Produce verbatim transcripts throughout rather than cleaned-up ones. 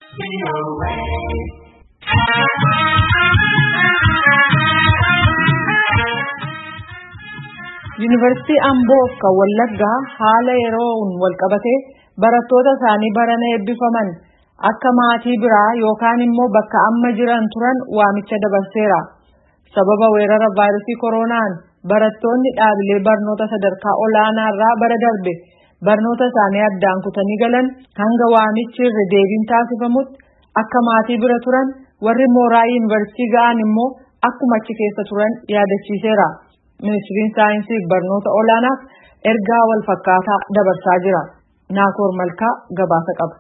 University Amboo kan Wallaggaa haala yeroon wal qabatee barattoota isaanii barana eebbifaman akka maatii biraa yookaan immoo bakka amma jiran turan waamicha dabarseera. Sababa weerara vaayirasii koronaan barattoonni dhaabilee barnoota sadarkaa olaanaa irraa bara darbe barnoota isaanii addaan kutanii galan hanga waamichi irra deebiin taasifamutti akka maatii bira turan warri mooraa yuunivarsiitii ga'an immoo akkuma achi keessa turan yaadachiiseera. Ministeerri saayinsii fi barnoota olaanaaf ergaa wal fakkaataa dabarsaa jira. Naakoor Malkaa gabaasa qaba.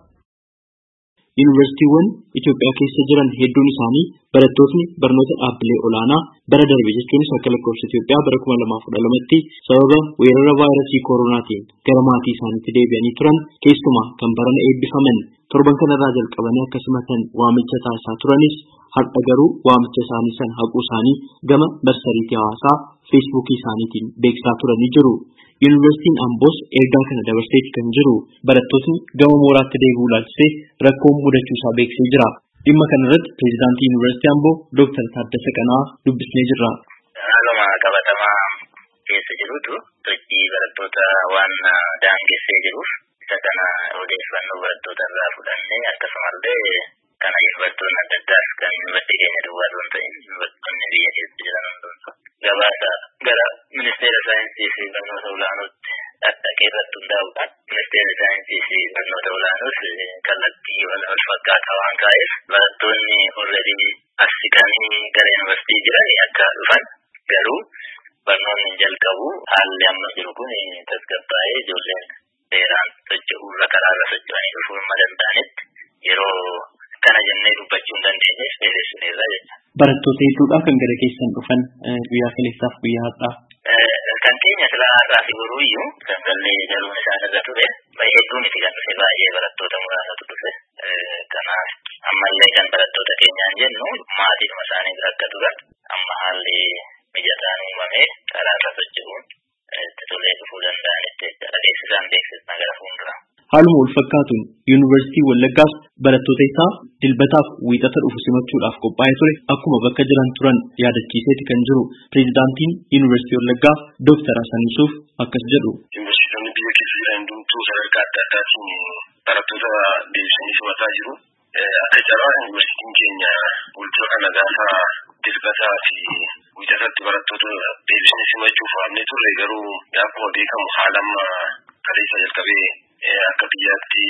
Yuunivarsiitiiwwan Itoophiyaa keessa jiran hedduun isaanii barattootni barnoota dhaabbilee olaanaa bara darbe jechuunis akka lakkoofsa Itoophiyaa bara kuma lamaaf kudha lamatti sababa weerara vaayirasii koronaatiin gara maatii isaaniitti deebi'anii turan keessumaa kan barana eebbifaman torban kanarraa jalqabanii akka simatan waamicha taasisaa turanis har'a garuu waamicha isaanii san haquu isaanii gama marsariitii hawaasaa feesbuukii isaaniitiin beeksisaa turanii jiru. Yuunivarsiitiin Amboos ergaa kana dabarsee kan jiru barattootni gama mooraatti deebi'uu ilaalchisee rakkoon mudachuu isaa beeksisee jira. Dhimma kana irratti pireezidaantii Yuunivarsiitii Amboo Dooktar Taaddasee Qanaa dubbisnee jirra. Haaluma qabatamaa keessa jirutu sochii barattoota waan daangessee jiruuf isa kana odeeffannoo barattoota irraa fudhannee akkasumallee kana yuunivarsiitonni adda addaas kan yuunivarsiitii keenya duwwaa osoo hin ta'in yuunivarsiitonni biyya keessa jiran hundumaa gabaasa gara ministeera saayinsii fi barnoota olaanootti dhaqee irratti hundaa'uudhaan ministeera saayinsii fi barnoota olaanoos kallattii wal fakkaataa waan kaa'eef barattoonni alreedii as siqanii gara yuunivarsiitii jiran akka dhufan garuu barnoonni jalqabu haalli amma jiru kun tasgabbaa'ee ijoolleen seeraan socho'uu irra karaarra socho'anii dhufuu hin danda'anitti yeroo kana jennee dubbachuu hin dandeenyeef dheeressuneerra jecha. Barattoota hedduudhaa kan gara keessan dhufan guyyaa kaleessaaf guyyaa har'aa. Kan keenya silaa har'aa fi boruu iyyuu kan gallee jaluun isaan irra ture hedduu miti kan dhufe baay'ee barattoota muraasatu dhufe. Kanaaf ammallee kan barattoota keenyaan jennu maatiidhuma isaanii bira akka turan amma haalli mijataan uumamee karaarra socho'uun itti tolee dhufuu danda'anitti adeemsisaan beeksisna gara fuuldura. Haaluma wal fakkaatuun Yuunivarsiitii Wallaggaas barattoota isaa dilbataaf wiixata dhufu simachuudhaaf qophaa'ee ture akkuma bakka jiran turan yaadachiiseeti kan jiru pireezidaantiin Yuunivarsiitii Wallaggaa Dooktar Hasan Yuusuf akkas jedhu. Yuunivarsiitonni biyya keessa jiran hundumtuu sadarkaa adda addaatiin barattoota deebisanii simataa jiru. Akka carraa yuunivarsiitiin keenya bulchoo kana gaafa dilbataa fi wiixatatti barattoota deebisanii simachuuf waamnee turre garuu akkuma beekamu haalamma kaleessa jalqabee akka biyyaatti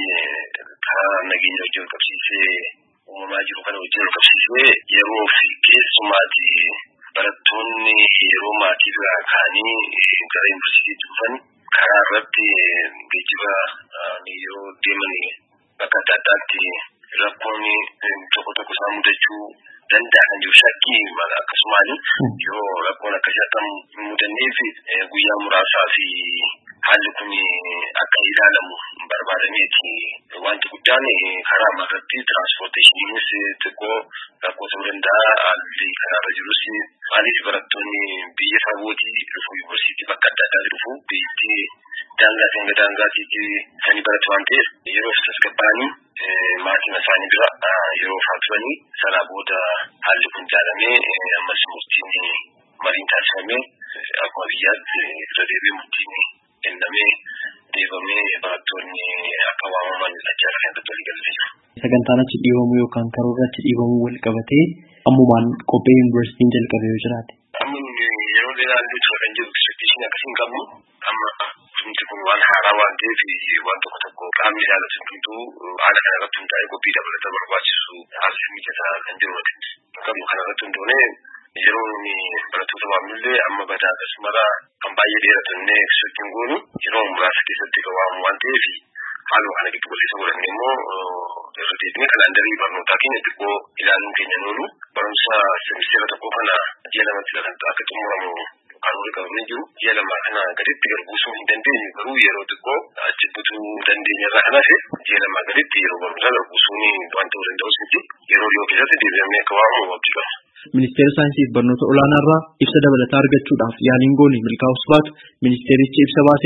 karaa nageenya wajjin wal qabsiisee uumamaa jiru kana wajjin wal qabsiisee yeroo fi keessumaati barattoonni yeroo maatii biraa ka'anii gara yuunivarsiitiitti dhufan karaa irratti geejjiba yeroo deeman bakka adda addaatti rakkoon tokko tokko isaan mudachuu danda'a kan jiru shakkii akkasumaan yoo rakkoon akkasii akka hin mudanneef guyyaa muraasaa fi haalli kun akka ilaalamu barbaadameeti. Wanti guddaan karaa irratti tiraanspoorteeshiniinis xiqqoo rakkoo ta'uu danda'a. Haalli karaarra jirus maaliif barattoonni biyya fagootii dhufu yuunivarsiitii bakka adda addaatti dhufu biyyatti daangaa hanga daangaatiitti sanii baratu waan ta'eef yeroo tasgabbaa'anii maatiin isaanii bira yeroo faaturanii sanaa booda haalli kun jaalamee ammas murtiin mariin taasifamee akkuma biyyaatti irra deebi'ee murtiin kennamee deebamee barattoonni akka waamaman ajjaara kan irratti waliigalanii. Sagantaan achi dhiibamuu yookaan karoora achi dhiibamuu wal qabatee ammumaan qophee yuunivarsiitiin jalqabee yoo jiraate. Amma yeroo dheeraa illee ture kan jiru ekspekteeshinii akkasii hin qabnu amma wanti kun waan haaraa waan ta'eef waan tokko tokko qaamni ilaalatu hundumtuu haala kana irratti hundaa'ee qophii dabalata barbaachisu haala mijataa kan jiru qabnu kana irratti hundoonee yeroo inni barattoota waamnullee amma badaa akkasumara kan baay'ee dheeratannee ekspektiin goonu yeroo muraasa keessatti kan waamu waan ta'eef haaluma kana giddu galeessa godhannee immoo irra deebinee kalaandarii barnootaa keenya xiqqoo ilaaluun keenya oolu barumsa semisteera tokko kana ji'a lamatti akka xumuramu karoora qabamee jiru ji'a lamaa kana gaditti garbuusuu hin dandeenyu garuu yeroo xiqqoo achi butuu dandeenya irraa kan hafe ji'a lamaa gaditti yeroo barumsaa garbuusuun waan ta'uu danda'us miti yeroo dhiyoo keessatti deebi'amee akka waamamu abdii qaba. Ministeera saayinsii fi barnoota olaanaa irraa ibsa dabalataa argachuudhaaf yaaliin goone milkaa'us baatu ministeerichi ibsa baaseen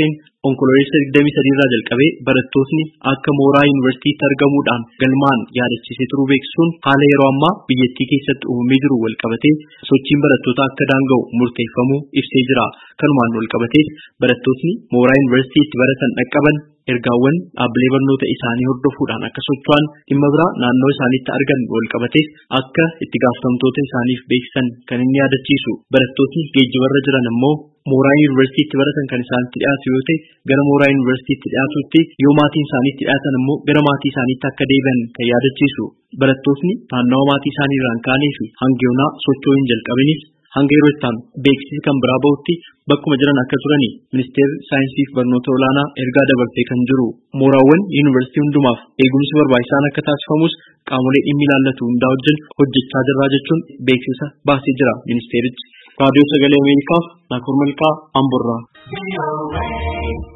onkololeessa digdamii sadii irraa jalqabee barattootni akka mooraa yuunivarsiitiitti argamuudhaan galmaan yaadachiisee turuu beeksisuun haala yeroo ammaa biyyattii keessatti uumamee jiru wal qabatee sochiin barattootaa akka daanga'u murteeffamuu ibsee jira. Kanumaan wal qabatee barattootni mooraa yuunivarsiitiitti baratan dhaqqaban ergaawwan dhaabbilee barnoota isaanii hordofuudhaan akka socho'an dhimma biraa naannoo isaaniitti argan wal qabatee akka itti gaafatamtoota isaaniif beeksisan kan inni yaadachiisu. Barattootni geejjibarra jiran ammoo mooraa yuunivarsiitiitti baratan kan isaanitti dhiyaatu yoo ta'e gara mooraa yuunivarsiitiitti dhiyaatutti yoo maatiin isaaniitti dhiyaatan ammoo gara maatii isaaniitti akka deebi'an kan yaadachiisu. Barattootni naannawa maatii isaanii irraan kaanee fi hanga yoonaa socho'uu hin jalqabinis hanga yeroo ittaan beeksisi kan biraa bahutti bakkuma jiran akka turani ministeerri saayinsii fi barnoota olaanaa ergaa dabarsee kan jiru. Mooraawwan yuunivarsiitii hundumaaf eegumsi barbaachisaan akka taasifamus qaamolee dhimmi ilaallatu hundaa wajjin hojjechaa jirra jechuun beeksisa baasee jira ministeerichi. Raadiyoo Sagalee Ameerikaaf Naakoor Malkaa Amborraa.